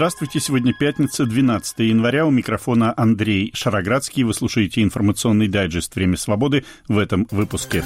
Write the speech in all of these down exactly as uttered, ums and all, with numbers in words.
Здравствуйте, сегодня пятница, двенадцатое января, у микрофона Андрей Шароградский. Вы слушаете информационный дайджест «Время свободы» в этом выпуске.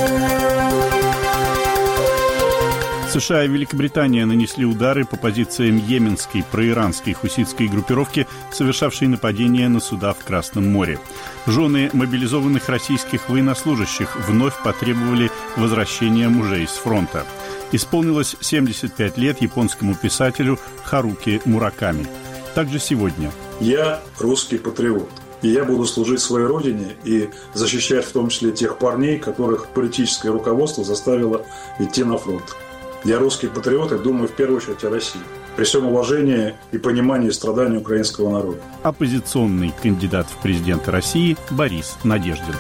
США и Великобритания нанесли удары по позициям йеменской проиранской хуситской группировки, совершавшей нападение на суда в Красном море. Жены мобилизованных российских военнослужащих вновь потребовали возвращения мужей с фронта. Исполнилось семьдесят пять лет японскому писателю Харуки Мураками. Также сегодня. Я русский патриот. И я буду служить своей родине и защищать в том числе тех парней, которых политическое руководство заставило идти на фронт. Я русский патриот и думаю в первую очередь о России. При всем уважении и понимании страданий украинского народа. Оппозиционный кандидат в президенты России Борис Надеждин.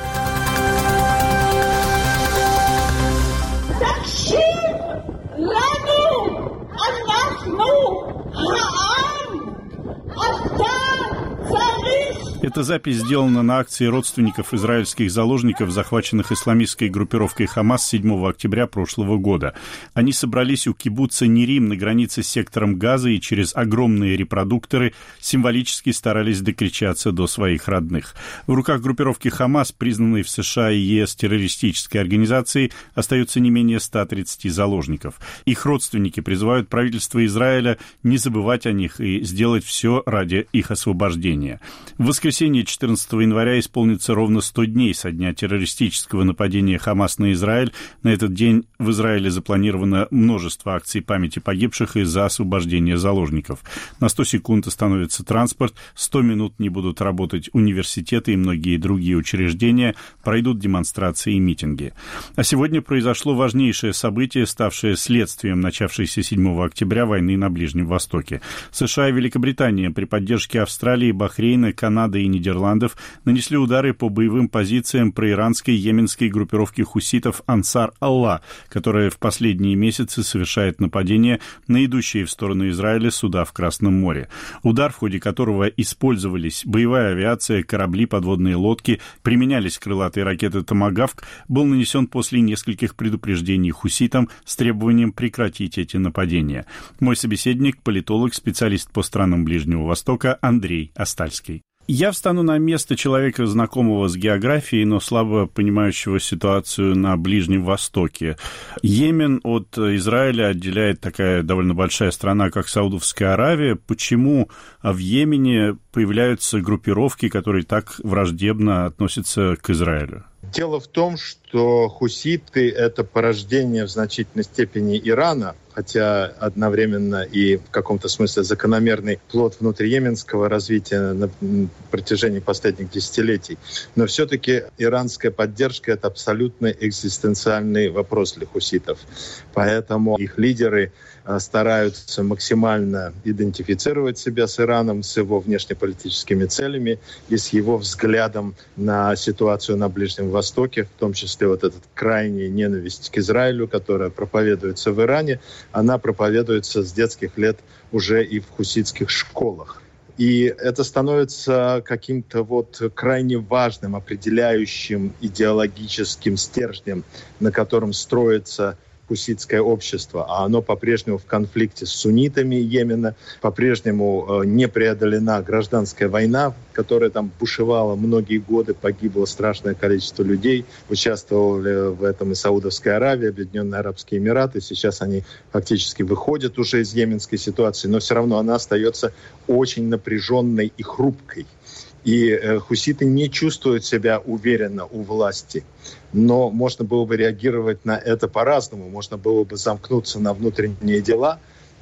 Эта запись сделана на акции родственников израильских заложников, захваченных исламистской группировкой «Хамас» седьмого октября прошлого года. Они собрались у кибуца Нерим на границе с сектором Газа и через огромные репродукторы символически старались докричаться до своих родных. В руках группировки «Хамас», признанной в США и ЕС террористической организацией, остается не менее ста тридцати заложников. Их родственники призывают правительство Израиля не забывать о них и сделать все ради их освобождения. В воскресенье В воскресенье четырнадцатого января исполнится ровно сто дней со дня террористического нападения Хамас на Израиль. На этот день в Израиле запланировано множество акций памяти погибших и за освобождение заложников. На сто секунд остановится транспорт, сто минут не будут работать университеты и многие другие учреждения, пройдут демонстрации и митинги. А сегодня произошло важнейшее событие, ставшее следствием начавшейся седьмого октября войны на Ближнем Востоке. США и Великобритания при поддержке Австралии, Бахрейна, Канады и Нидерландов нанесли удары по боевым позициям проиранской йеменской группировки хуситов «Ансар Аллах», которая в последние месяцы совершает нападения на идущие в сторону Израиля суда в Красном море. Удар, в ходе которого использовались боевая авиация, корабли, подводные лодки, применялись крылатые ракеты «Томагавк», был нанесен после нескольких предупреждений хуситам с требованием прекратить эти нападения. Мой собеседник, политолог, специалист по странам Ближнего Востока Андрей Остальский. Я встану на место человека, знакомого с географией, но слабо понимающего ситуацию на Ближнем Востоке. Йемен от Израиля отделяет такая довольно большая страна, как Саудовская Аравия. Почему в Йемене появляются группировки, которые так враждебно относятся к Израилю? Дело в том, что хуситы – это порождение в значительной степени Ирана, хотя одновременно и в каком-то смысле закономерный плод внутриеменского развития на протяжении последних десятилетий. Но все-таки иранская поддержка – это абсолютно экзистенциальный вопрос для хуситов. Поэтому их лидеры стараются максимально идентифицировать себя с Ираном, с его внешнеполитическими целями и с его взглядом на ситуацию на Ближнем Востоке, в том числе вот эта крайняя ненависть к Израилю, которая проповедуется в Иране, она проповедуется с детских лет уже и в хуситских школах. И это становится каким-то вот крайне важным, определяющим идеологическим стержнем, на котором строится хуситское общество, а оно по-прежнему в конфликте с суннитами Йемена, по-прежнему не преодолена гражданская война, которая там бушевала многие годы, погибло страшное количество людей, участвовали в этом и Саудовская Аравия, Объединенные Арабские Эмираты, сейчас они фактически выходят уже из йеменской ситуации, но все равно она остается очень напряженной и хрупкой. И э, хуситы не чувствуют себя уверенно у власти. Но можно было бы реагировать на это по-разному. Можно было бы замкнуться на внутренние дела.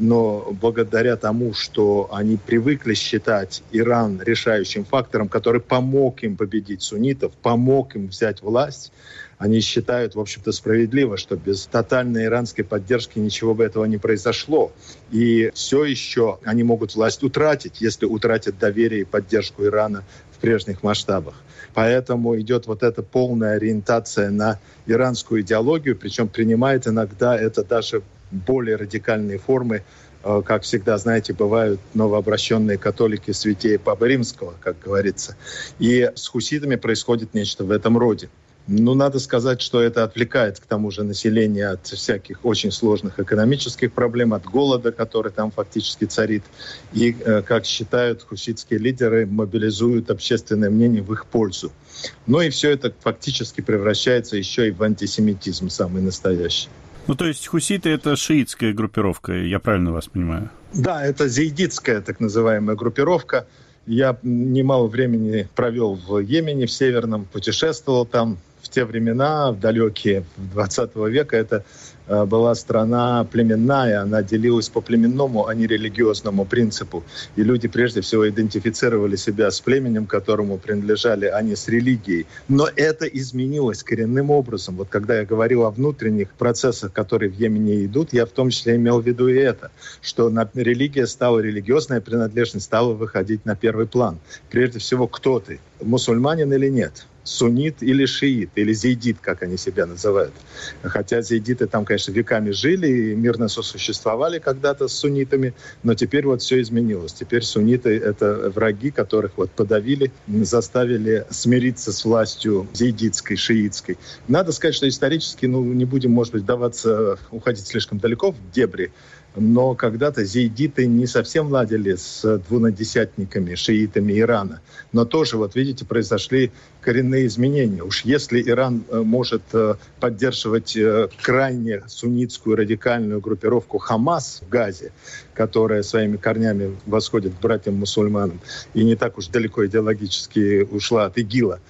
Но благодаря тому, что они привыкли считать Иран решающим фактором, который помог им победить суннитов, помог им взять власть, они считают, в общем-то, справедливо, что без тотальной иранской поддержки ничего бы этого не произошло. И все еще они могут власть утратить, если утратят доверие и поддержку Ирана в прежних масштабах. Поэтому идет вот эта полная ориентация на иранскую идеологию, причем принимает иногда это даже более радикальные формы. Как всегда, знаете, бывают новообращенные католики святее Папы Римского, как говорится. И с хуситами происходит нечто в этом роде. Ну, надо сказать, что это отвлекает к тому же население от всяких очень сложных экономических проблем, от голода, который там фактически царит. И, как считают хуситские лидеры, мобилизуют общественное мнение в их пользу. Но и все это фактически превращается еще и в антисемитизм самый настоящий. Ну, то есть хуситы – это шиитская группировка, я правильно вас понимаю? Да, это зиидитская так называемая группировка. Я немало времени провел в Йемене, в Северном, путешествовал там. В те времена, в далекие двадцатого века, это э, была страна племенная, она делилась по племенному, а не религиозному принципу. И люди прежде всего идентифицировали себя с племенем, которому принадлежали, а не с религией. Но это изменилось коренным образом. Вот когда я говорил о внутренних процессах, которые в Йемене идут, я в том числе имел в виду и это, что на, религия стала, религиозная принадлежность стала выходить на первый план. Прежде всего, кто ты, мусульманин или нет? Суннит или шиит, или зейдит, как они себя называют. Хотя зейдиты там, конечно, веками жили и мирно сосуществовали когда-то с суннитами, но теперь вот все изменилось. Теперь сунниты — это враги, которых вот подавили, заставили смириться с властью зейдитской, шиитской. Надо сказать, что исторически, ну, не будем, может быть, вдаваться, уходить слишком далеко в дебри, но когда-то зейдиты не совсем ладили с двунадесятниками, шиитами Ирана. Но тоже, вот видите, произошли коренные изменения. Уж если Иран может поддерживать крайне суннитскую радикальную группировку Хамас в Газе, которая своими корнями восходит к братьям-мусульманам и не так уж далеко идеологически ушла от ИГИЛа,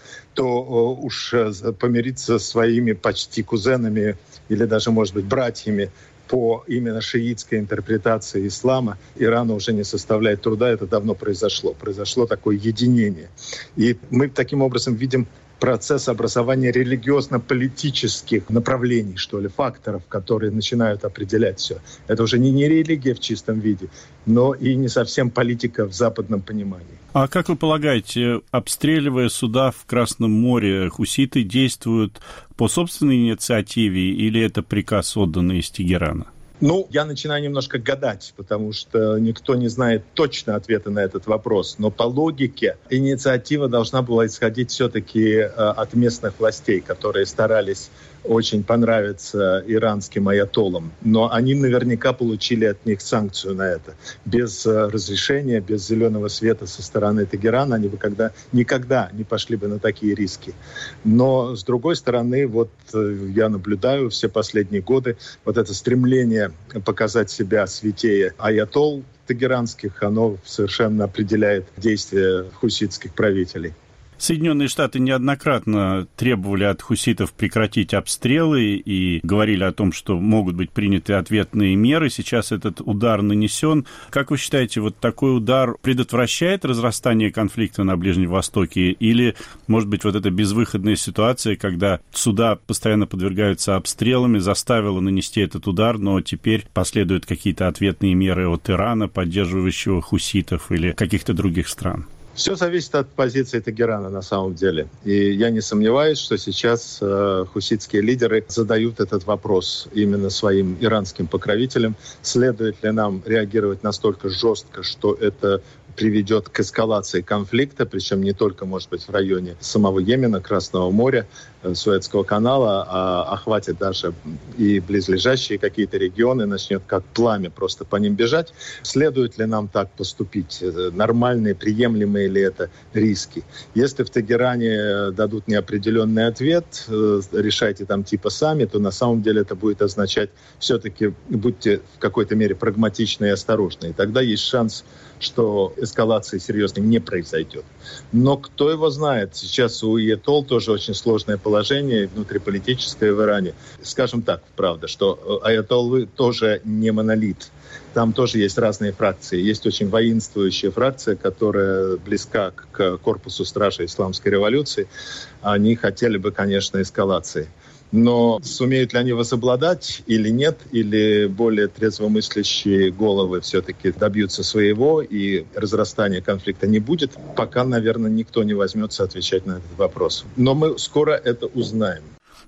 то уж помириться со своими почти кузенами или даже, может быть, братьями по именно шиитской интерпретации ислама Ирану уже не составляет труда, это давно произошло. Произошло такое единение. И мы таким образом видим процесс образования религиозно-политических направлений, что ли, факторов, которые начинают определять все. Это уже не, не религия в чистом виде, но и не совсем политика в западном понимании. А как вы полагаете, обстреливая суда в Красном море, хуситы действуют по собственной инициативе или это приказ, отданный из Тегерана? Ну, я начинаю немножко гадать, потому что никто не знает точно ответа на этот вопрос. Но по логике инициатива должна была исходить все-таки э, от местных властей, которые старались очень понравиться иранским аятоллам. Но они наверняка получили от них санкцию на это. Без э, разрешения, без зеленого света со стороны Тегерана они бы когда, никогда не пошли бы на такие риски. Но, с другой стороны, вот э, я наблюдаю все последние годы вот это стремление показать себя святее аятолл тегеранских, оно совершенно определяет действия хуситских правителей. Соединенные Штаты неоднократно требовали от хуситов прекратить обстрелы и говорили о том, что могут быть приняты ответные меры. Сейчас этот удар нанесен. Как вы считаете, вот такой удар предотвращает разрастание конфликта на Ближнем Востоке? Или, может быть, вот эта безвыходная ситуация, когда суда постоянно подвергаются обстрелами, заставила нанести этот удар, но теперь последуют какие-то ответные меры от Ирана, поддерживающего хуситов, или каких-то других стран? Все зависит от позиции Тегерана на самом деле. И я не сомневаюсь, что сейчас э, хуситские лидеры задают этот вопрос именно своим иранским покровителям. Следует ли нам реагировать настолько жестко, что это приведет к эскалации конфликта, причем не только, может быть, в районе самого Йемена, Красного моря, Суэцкого канала, а охватит даже и близлежащие какие-то регионы, начнет как пламя просто по ним бежать. Следует ли нам так поступить? Нормальные, приемлемые ли это риски? Если в Тегеране дадут неопределенный ответ, решайте там типа сами, то на самом деле это будет означать все-таки будьте в какой-то мере прагматичны и осторожны. И тогда есть шанс, что эскалации серьезной не произойдет. Но кто его знает? Сейчас у аятолл тоже очень сложное положение внутриполитическое в Иране. Скажем так, правда, что аятоллы тоже не монолит. Там тоже есть разные фракции. Есть очень воинствующая фракция, которая близка к корпусу стражей исламской революции. Они хотели бы, конечно, эскалации. Но сумеют ли они возобладать или нет, или более трезвомыслящие головы все-таки добьются своего, и разрастания конфликта не будет, пока, наверное, никто не возьмется отвечать на этот вопрос. Но мы скоро это узнаем.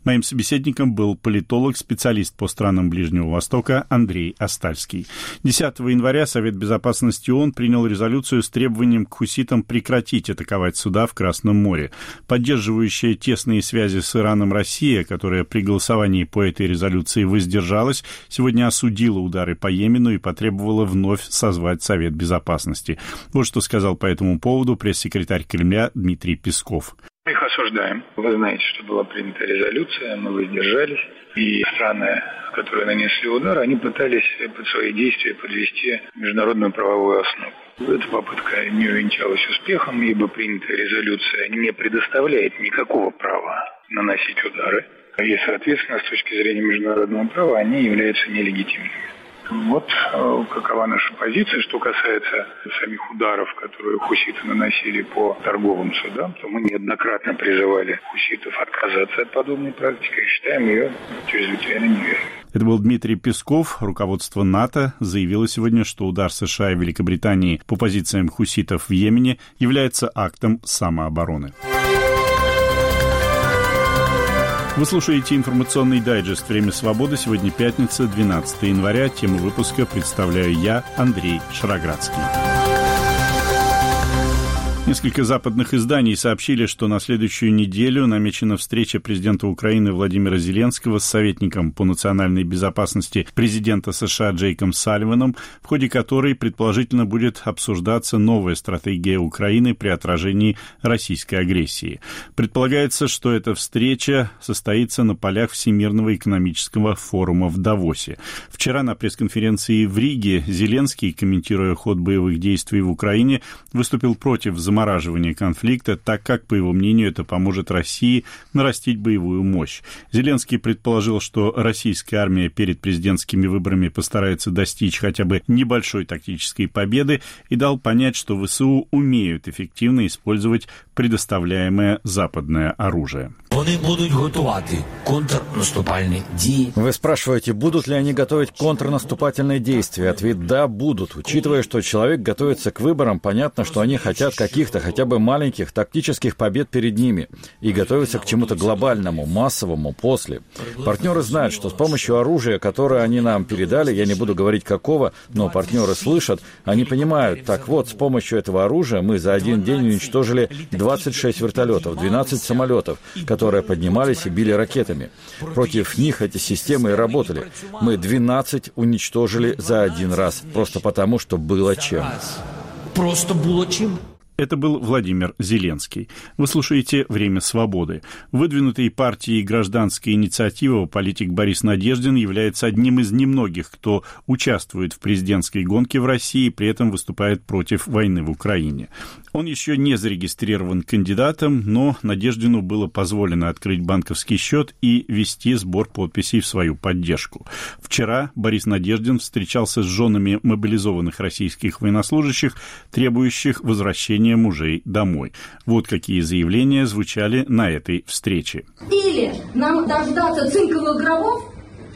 Моим собеседником был политолог, специалист по странам Ближнего Востока Андрей Остальский. десятого января Совет Безопасности ООН принял резолюцию с требованием к хуситам прекратить атаковать суда в Красном море. Поддерживающая тесные связи с Ираном Россия, которая при голосовании по этой резолюции воздержалась, сегодня осудила удары по Йемену и потребовала вновь созвать Совет Безопасности. Вот что сказал по этому поводу пресс-секретарь Кремля Дмитрий Песков. Мы их осуждаем. Вы знаете, что была принята резолюция, мы воздержались. И страны, которые нанесли удар, они пытались под свои действия подвести международную правовую основу. Эта попытка не увенчалась успехом, ибо принятая резолюция не предоставляет никакого права наносить удары. И, соответственно, с точки зрения международного права, они являются нелегитимными. Вот э, какова наша позиция. Что касается самих ударов, которые хуситы наносили по торговым судам, то мы неоднократно призывали хуситов отказаться от подобной практики и считаем ее чрезвычайно неверной. Это был Дмитрий Песков. Руководство НАТО заявило сегодня, что удар США и Великобритании по позициям хуситов в Йемене является актом самообороны. Вы слушаете информационный дайджест «Время свободы». Сегодня пятница, двенадцатого января. Тему выпуска представляю я, Андрей Шароградский. Несколько западных изданий сообщили, что на следующую неделю намечена встреча президента Украины Владимира Зеленского с советником по национальной безопасности президента США Джейком Салливаном, в ходе которой, предположительно, будет обсуждаться новая стратегия Украины при отражении российской агрессии. Предполагается, что эта встреча состоится на полях Всемирного экономического форума в Давосе. Вчера на пресс-конференции в Риге Зеленский, комментируя ход боевых действий в Украине, выступил против замораживания замораживания конфликта, так как, по его мнению, это поможет России нарастить боевую мощь. Зеленский предположил, что российская армия перед президентскими выборами постарается достичь хотя бы небольшой тактической победы и дал понять, что ВСУ умеют эффективно использовать предоставляемое западное оружие. Они будут готовить контрнаступальные действия. Вы спрашиваете, будут ли они готовить контрнаступательные действия? Ответ – да, будут. Учитывая, что человек готовится к выборам, понятно, что они хотят каких-то хотя бы маленьких тактических побед перед ними и готовятся к чему-то глобальному, массовому после. Партнеры знают, что с помощью оружия, которое они нам передали, я не буду говорить какого, но партнеры слышат, они понимают, так вот, с помощью этого оружия мы за один день уничтожили двадцать шесть вертолетов, двенадцать самолетов, которые которые поднимались и били ракетами. Против них эти системы и работали. Мы двенадцать уничтожили за один раз, просто потому, что было чем. Просто было чем. Это был Владимир Зеленский. Вы слушаете «Время свободы». Выдвинутый партией «Гражданская инициатива» политик Борис Надеждин является одним из немногих, кто участвует в президентской гонке в России и при этом выступает против войны в Украине. Он еще не зарегистрирован кандидатом, но Надеждину было позволено открыть банковский счет и вести сбор подписей в свою поддержку. Вчера Борис Надеждин встречался с женами мобилизованных российских военнослужащих, требующих возвращения мужей домой. Вот какие заявления звучали на этой встрече. Или нам дождаться цинковых гробов,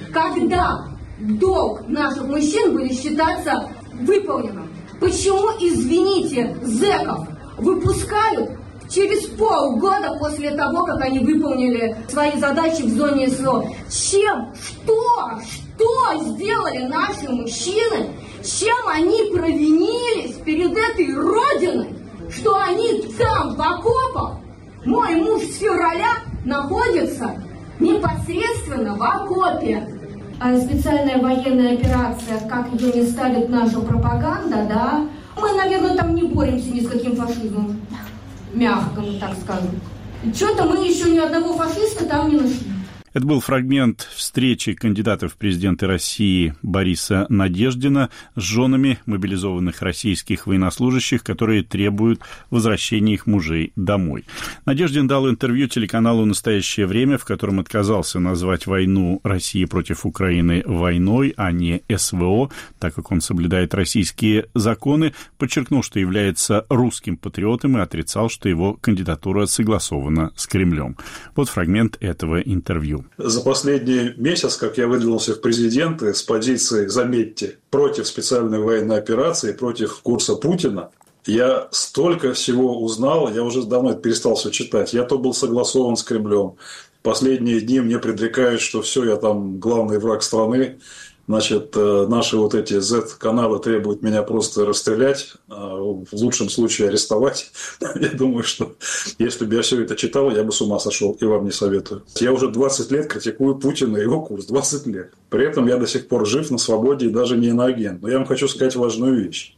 когда долг наших мужчин будет считаться выполненным. Почему, извините, зэков выпускают через полгода после того, как они выполнили свои задачи в зоне СВО? Чем? Что? Что сделали наши мужчины? Чем они провинились перед этой родиной? Что они там, в окопах? Мой муж с февраля находится непосредственно в окопе. А специальная военная операция, как ее не ставит наша пропаганда, да? Мы, наверное, там не боремся ни с каким фашизмом. Мягко, так скажем. Что-то мы еще ни одного фашиста там не нашли. Это был фрагмент встречи кандидата в президенты России Бориса Надеждина с женами мобилизованных российских военнослужащих, которые требуют возвращения их мужей домой. Надеждин дал интервью телеканалу «Настоящее время», в котором отказался назвать войну России против Украины войной, а не СВО, так как он соблюдает российские законы, подчеркнул, что является русским патриотом и отрицал, что его кандидатура согласована с Кремлем. Вот фрагмент этого интервью. За последний месяц, как я выдвинулся в президенты с позиции, заметьте, против специальной военной операции, против курса Путина, Я столько всего узнал, я уже давно перестал все читать. Я то был согласован с Кремлем. Последние дни мне предрекают, что все, я там главный враг страны. Значит, наши вот эти зет-каналы требуют меня просто расстрелять, в лучшем случае арестовать. Я думаю, что если бы я все это читал, я бы с ума сошел, и вам не советую. Я уже двадцать лет критикую Путина и его курс, двадцать лет. При этом я до сих пор жив, на свободе и даже не иноагент. Но я вам хочу сказать важную вещь.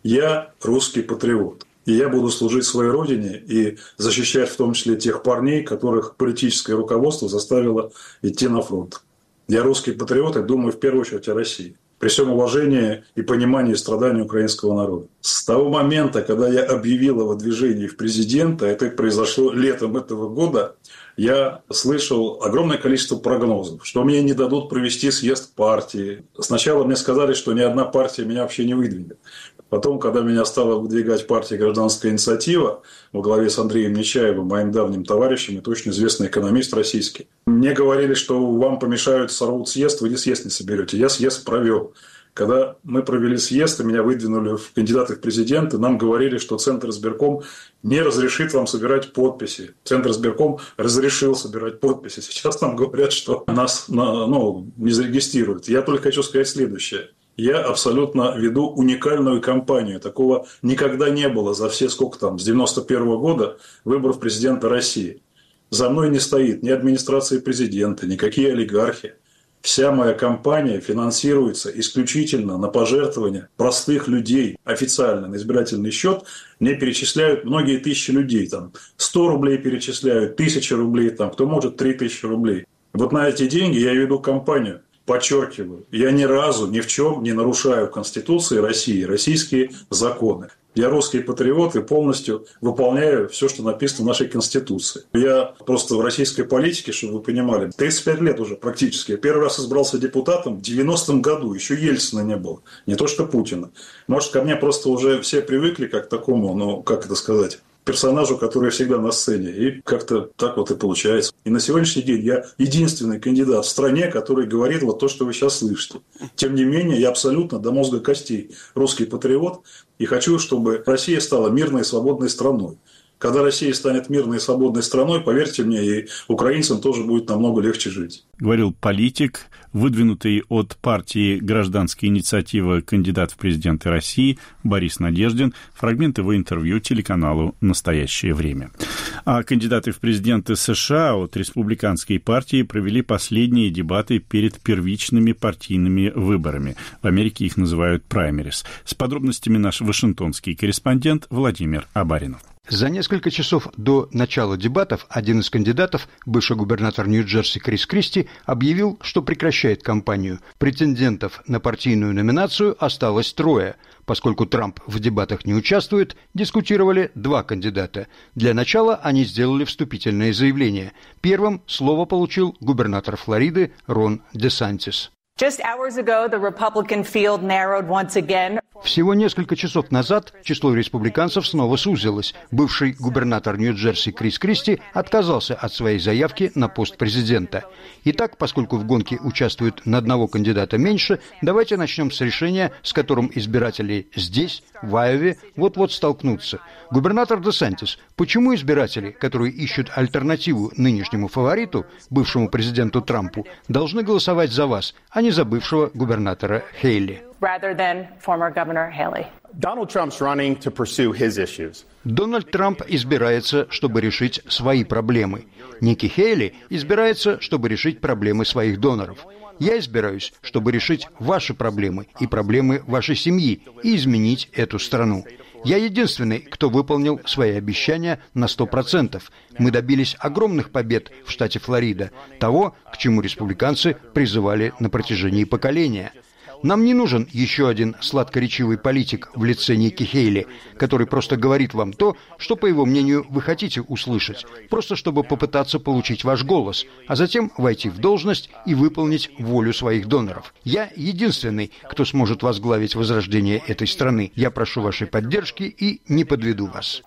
Я русский патриот. И я буду служить своей родине и защищать в том числе тех парней, которых политическое руководство заставило идти на фронт. Я русский патриот и думаю в первую очередь о России. При всем уважении и понимании страданий украинского народа. С того момента, когда я объявил о выдвижении в президента, это произошло летом этого года, я слышал огромное количество прогнозов, что мне не дадут провести съезд партии. Сначала мне сказали, что ни одна партия меня вообще не выдвинет. Потом, когда меня стала выдвигать партия «Гражданская инициатива» во главе с Андреем Нечаевым, моим давним товарищем, это очень известный экономист российский, мне говорили, что вам помешают, сорвут съезд, вы не съезд не соберете. Я съезд провел. Когда мы провели съезд, и меня выдвинули в кандидаты в президенты, нам говорили, что Центр избирком не разрешит вам собирать подписи. Центр избирком разрешил собирать подписи. Сейчас нам говорят, что нас ну, не зарегистрируют. Я только хочу сказать следующее. Я абсолютно веду уникальную кампанию. Такого никогда не было за все, сколько там, с девяносто первого года выборов президента России. За мной не стоит ни администрация президента, никакие олигархи. Вся моя кампания финансируется исключительно на пожертвования простых людей. Официально на избирательный счет мне перечисляют многие тысячи людей. Там сто рублей перечисляют, тысяча рублей, там, кто может три тысячи рублей. Вот на эти деньги я веду кампанию. Подчеркиваю, я ни разу ни в чем не нарушаю Конституции России, российские законы. Я русский патриот и полностью выполняю все, что написано в нашей Конституции. Я просто в российской политике, чтобы вы понимали, тридцать пять лет уже практически. Я первый раз избрался депутатом в девяностом году, еще Ельцина не было, не то что Путина. Может, ко мне просто уже все привыкли как к такому, ну, как это сказать, персонажу, который всегда на сцене. И как-то так вот и получается. И на сегодняшний день я единственный кандидат в стране, который говорит вот то, что вы сейчас слышите. Тем не менее, я абсолютно до мозга костей русский патриот и хочу, чтобы Россия стала мирной и свободной страной. Когда Россия станет мирной и свободной страной, поверьте мне, и украинцам тоже будет намного легче жить. Говорил политик, выдвинутый от партии «Гражданская инициатива» кандидат в президенты России Борис Надеждин. Фрагмент его интервью телеканалу «Настоящее время». А кандидаты в президенты США от республиканской партии провели последние дебаты перед первичными партийными выборами. В Америке их называют праймерис. С подробностями наш вашингтонский корреспондент Владимир Абаринов. За несколько часов до начала дебатов один из кандидатов, бывший губернатор Нью-Джерси Крис Кристи, объявил, что прекращает кампанию. Претендентов на партийную номинацию осталось трое. Поскольку Трамп в дебатах не участвует, дискутировали два кандидата. Для начала они сделали вступительное заявление. Первым слово получил губернатор Флориды Рон Десантис. Всего несколько часов назад число республиканцев снова сузилось. Бывший губернатор Нью-Джерси Крис Кристи отказался от своей заявки на пост президента. Итак, поскольку в гонке участвует на одного кандидата меньше, давайте начнем с решения, с которым избиратели здесь, в Айове, вот-вот столкнутся. Губернатор Десантис, почему избиратели, которые ищут альтернативу нынешнему фавориту, бывшему президенту Трампу, должны голосовать за вас, а не за бывшего губернатора Хейли? Дональд Трамп избирается, чтобы решить свои проблемы. Ники Хейли избирается, чтобы решить проблемы своих доноров. Я избираюсь, чтобы решить ваши проблемы и проблемы вашей семьи и изменить эту страну. Я единственный, кто выполнил свои обещания на сто процентов. Мы добились огромных побед в штате Флорида, того, к чему республиканцы призывали на протяжении поколения. Нам не нужен еще один сладкоречивый политик в лице Ники Хейли, который просто говорит вам то, что, по его мнению, вы хотите услышать, просто чтобы попытаться получить ваш голос, а затем войти в должность и выполнить волю своих доноров. Я единственный, кто сможет возглавить возрождение этой страны. Я прошу вашей поддержки и не подведу вас.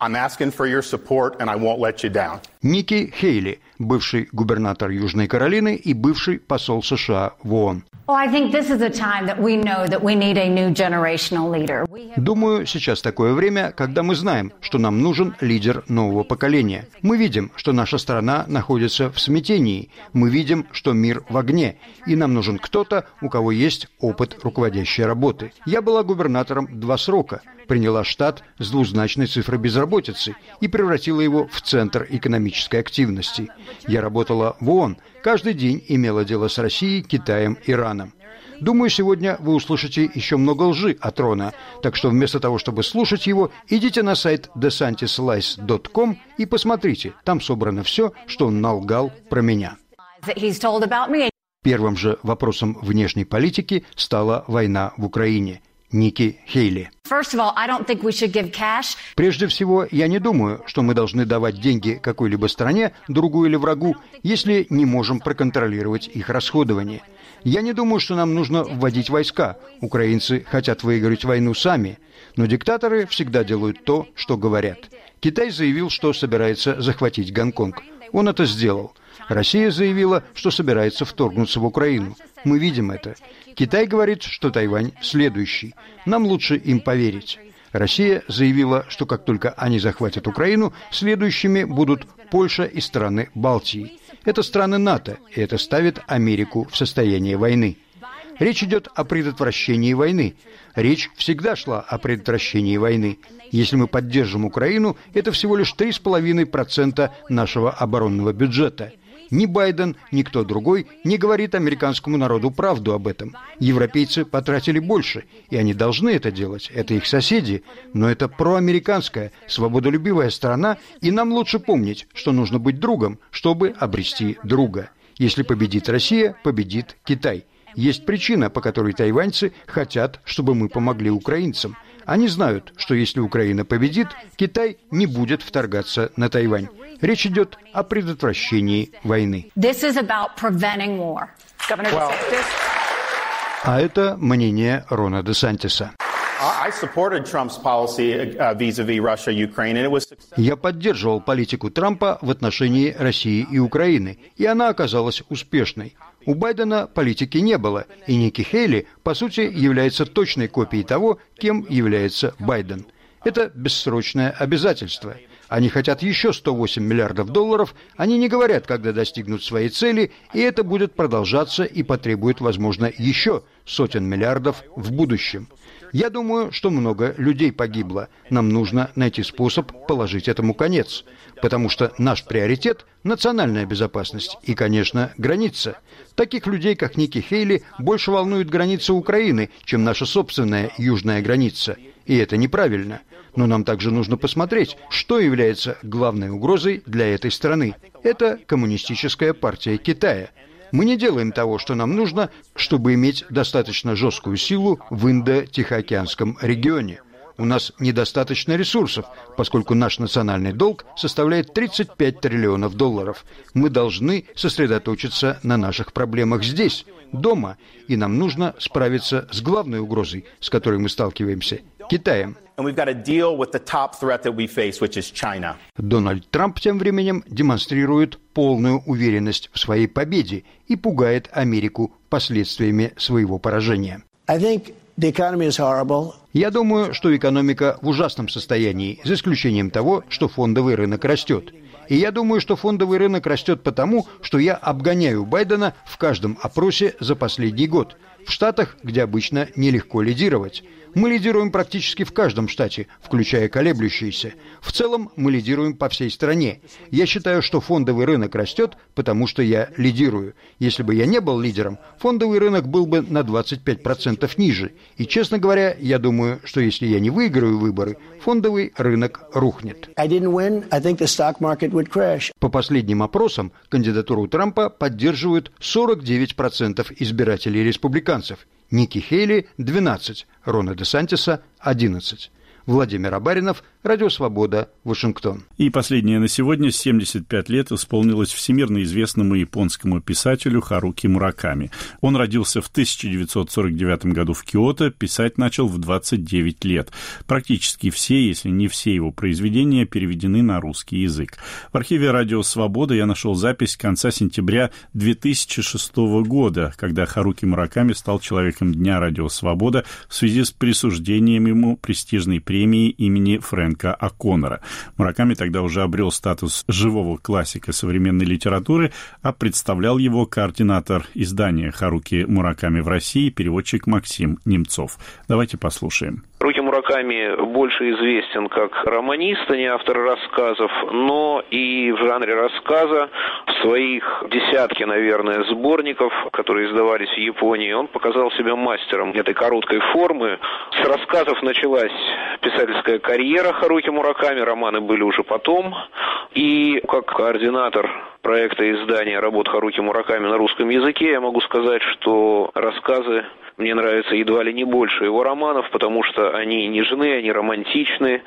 Ники Хейли, бывший губернатор Южной Каролины и бывший посол США в ООН. Думаю, сейчас такое время, когда мы знаем, что нам нужен лидер нового поколения. Мы видим, что наша страна находится в смятении. Мы видим, что мир в огне. И нам нужен кто-то, у кого есть опыт руководящей работы. Я была губернатором два срока, приняла штат с двузначной цифрой безработицы и превратила его в центр экономической активности. Я работала в ООН, каждый день имела дело с Россией, Китаем, Ираном. Думаю, сегодня вы услышите еще много лжи от Рона, так что вместо того, чтобы слушать его, идите на сайт десантис лайс точка ком и посмотрите, там собрано все, что он налгал про меня. Первым же вопросом внешней политики стала война в Украине. Ники Хейли. Прежде всего, я не думаю, что мы должны давать деньги какой-либо стране, другу или врагу, если не можем проконтролировать их расходование. Я не думаю, что нам нужно вводить войска. Украинцы хотят выиграть войну сами. Но диктаторы всегда делают то, что говорят. Китай заявил, что собирается захватить Гонконг. Он это сделал. Россия заявила, что собирается вторгнуться в Украину. Мы видим это. Китай говорит, что Тайвань следующий. Нам лучше им поверить. Россия заявила, что как только они захватят Украину, следующими будут Польша и страны Балтии. Это страны НАТО, и это ставит Америку в состояние войны. Речь идет о предотвращении войны. Речь всегда шла о предотвращении войны. Если мы поддержим Украину, это всего лишь три с половиной процента нашего оборонного бюджета. Ни Байден, ни кто другой не говорит американскому народу правду об этом. Европейцы потратили больше, и они должны это делать. Это их соседи, но это проамериканская, свободолюбивая страна, и нам лучше помнить, что нужно быть другом, чтобы обрести друга. Если победит Россия, победит Китай. Есть причина, по которой тайваньцы хотят, чтобы мы помогли украинцам. Они знают, что если Украина победит, Китай не будет вторгаться на Тайвань. Речь идет о предотвращении войны. А это мнение Рона Десантиса. Я поддерживал политику Трампа в отношении России и Украины, и она оказалась успешной. У Байдена политики не было, и Ники Хейли, по сути, является точной копией того, кем является Байден. Это бессрочное обязательство. Они хотят еще сто восемь миллиардов долларов, они не говорят, когда достигнут своей цели, и это будет продолжаться и потребует, возможно, еще сотен миллиардов в будущем. Я думаю, что много людей погибло. Нам нужно найти способ положить этому конец. Потому что наш приоритет – национальная безопасность и, конечно, граница. Таких людей, как Ники Хейли, больше волнует граница Украины, чем наша собственная южная граница. И это неправильно. Но нам также нужно посмотреть, что является главной угрозой для этой страны. Это Коммунистическая партия Китая. Мы не делаем того, что нам нужно, чтобы иметь достаточно жесткую силу в Индо-Тихоокеанском регионе. У нас недостаточно ресурсов, поскольку наш национальный долг составляет тридцать пять триллионов долларов. Мы должны сосредоточиться на наших проблемах здесь, дома, и нам нужно справиться с главной угрозой, с которой мы сталкиваемся – Китаем. Дональд Трамп тем временем демонстрирует полную уверенность в своей победе и пугает Америку последствиями своего поражения. Я думаю, что экономика в ужасном состоянии, за исключением того, что фондовый рынок растет. И я думаю, что фондовый рынок растет потому, что я обгоняю Байдена в каждом опросе за последний год. В штатах, где обычно нелегко лидировать. Мы лидируем практически в каждом штате, включая колеблющиеся. В целом мы лидируем по всей стране. Я считаю, что фондовый рынок растет, потому что я лидирую. Если бы я не был лидером, фондовый рынок был бы на двадцать пять процентов ниже. И, честно говоря, я думаю, что если я не выиграю выборы, фондовый рынок рухнет. По последним опросам, кандидатуру Трампа поддерживают сорок девять процентов избирателей республиканцев. Ники Хейли – двенадцать, Рона Десантиса – одиннадцать. Владимир Абаринов, Радио «Свобода», Вашингтон. И последнее на сегодня. семьдесят пять лет исполнилось всемирно известному японскому писателю Харуки Мураками. Он родился в тысяча девятьсот сорок девятом году в Киото, писать начал в двадцать девять лет. Практически все, если не все его произведения, переведены на русский язык. В архиве «Радио Свобода» я нашел запись конца сентября две тысячи шестого года, когда Харуки Мураками стал человеком Дня «Радио Свобода» в связи с присуждением ему престижной премии имени Фрэнка О'Коннора. Мураками тогда уже обрел статус живого классика современной литературы, а представлял его координатор издания Харуки Мураками в России, переводчик Максим Немцов. Давайте послушаем. Харуки Мураками больше известен как романист, а не автор рассказов, но и в жанре рассказа в своих десятке, наверное, сборников, которые издавались в Японии, он показал себя мастером этой короткой формы. С рассказов началась писательская карьера Харуки Мураками, романы были уже потом, и как координатор проекта издания работ Харуки Мураками на русском языке я могу сказать, что рассказы мне нравятся едва ли не больше его романов, потому что они нежны, они романтичны,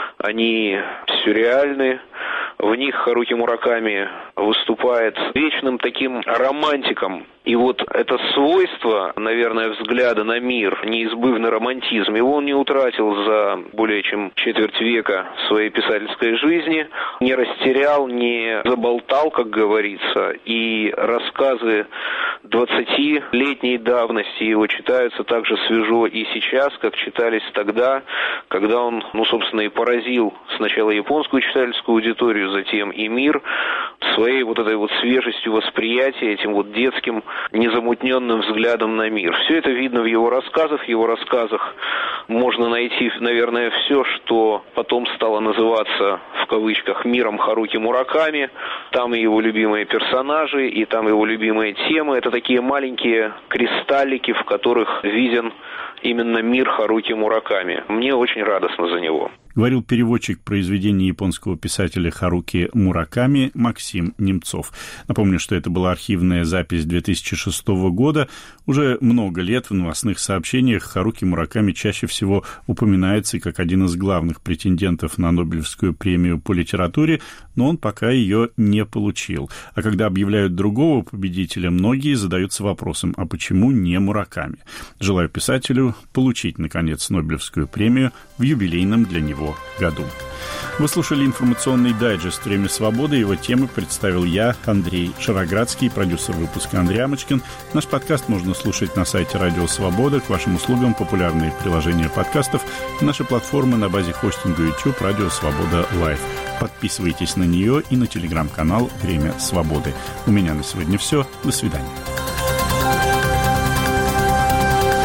они сюрреальны. В них Харуки Мураками выступает вечным таким романтиком. И вот это свойство, наверное, взгляда на мир, неизбывный романтизм, его он не утратил за более чем четверть века своей писательской жизни, не растерял, не заболтал, как говорится. И рассказы двадцатилетней давности его читаются так же свежо и сейчас, как читались тогда, когда он, ну, собственно, и поразил сначала японскую читательскую аудиторию, затем и мир своей вот этой вот свежестью восприятия, этим вот детским незамутненным взглядом на мир. Все это видно в его рассказах. В его рассказах можно найти, наверное, все, что потом стало называться, в кавычках, миром Харуки Мураками. Там и его любимые персонажи, и там его любимые темы. Это такие маленькие кристаллики, в которых виден именно мир Харуки Мураками. Мне очень радостно за него. Говорил переводчик произведений японского писателя Харуки Мураками Максим Немцов. Напомню, что это была архивная запись две тысячи шестого года. Уже много лет в новостных сообщениях Харуки Мураками чаще всего упоминается как один из главных претендентов на Нобелевскую премию по литературе, но он пока ее не получил. А когда объявляют другого победителя, многие задаются вопросом, а почему не Мураками? Желаю писателю получить, наконец, Нобелевскую премию в юбилейном для него году. Вы слушали информационный дайджест «Время свободы». Его темы представил я, Андрей Шароградский, продюсер выпуска Андрей Амочкин. Наш подкаст можно слушать на сайте «Радио Свобода». К вашим услугам популярные приложения подкастов и наша платформа на базе хостинга YouTube «Радио Свобода Лайв». Подписывайтесь на нее и на телеграм-канал «Время свободы». У меня на сегодня все. До свидания.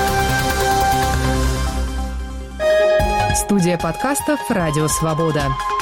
Студия подкастов «Радио Свобода».